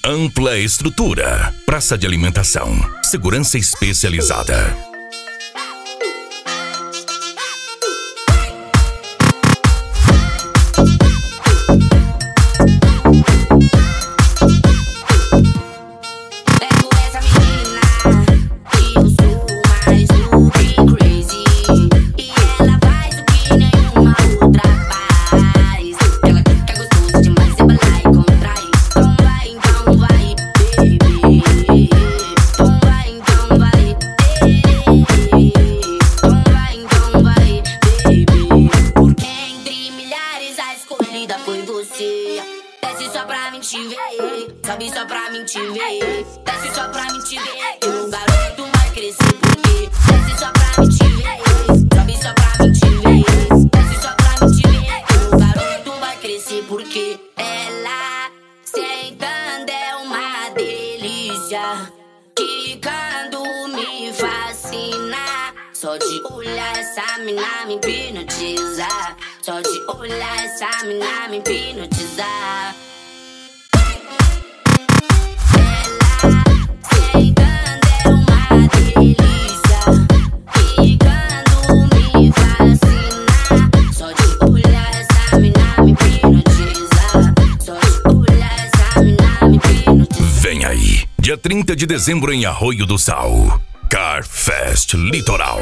Ampla estrutura, praça de alimentação, segurança especializada. Foi você. Desce só pra mim te ver, sobe só pra mim te ver. Desce só pra mim te ver, que o garoto vai crescer porque. Desce só pra mim te ver, sobe só pra mim te ver. Desce só pra mim te ver, que o garoto vai crescer porque. Ela sentando é uma delícia, quicando me fascina. Só de olhar essa mina me hipnotiza. Só de olhar essa mina me hipnotiza. Ela sentando é uma delícia, quicando me fascina. Só de olhar essa mina me hipnotiza. Só de olhar essa mina me hipnotiza. Vem aí, dia 30 de dezembro em Arroio do Sal, Car Fest Litoral.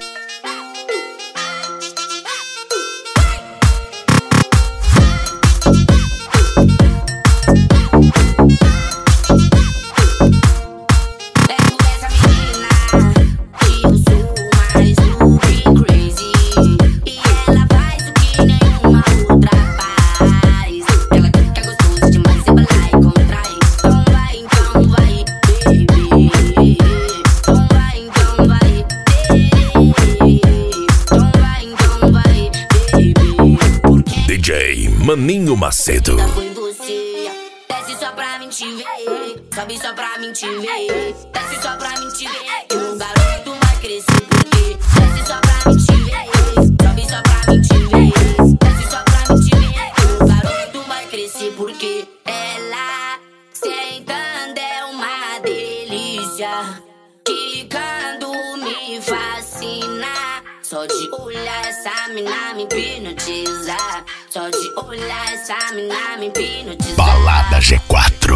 DJ Maninho Macedo. Foi você. Desce só pra mim te ver, sobe só pra mim te ver. Desce só pra mim te ver, que o garoto vai crescer porque. Desce só pra mim te ver, sobe só pra mim te ver. Desce só pra mim te ver, que o garoto vai crescer porque. Ela sentando é uma delícia, quicando me fascina. Só de olhar essa mina me hipnotiza. Só de olhar essa mina me hipnotiza. Balada G4.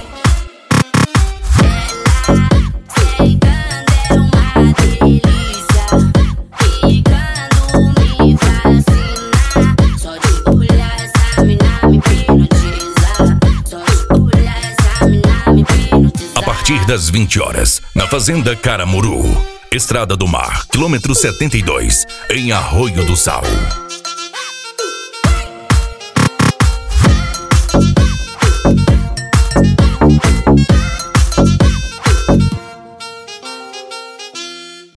Ela sentando é uma delícia, quicando me fascina. Só de olhar essa mina me hipnotiza. Só de olhar essa mina me hipnotiza. A partir das 20 horas, na Fazenda Caramuru, Estrada do Mar, quilômetro 72, em Arroio do Sal.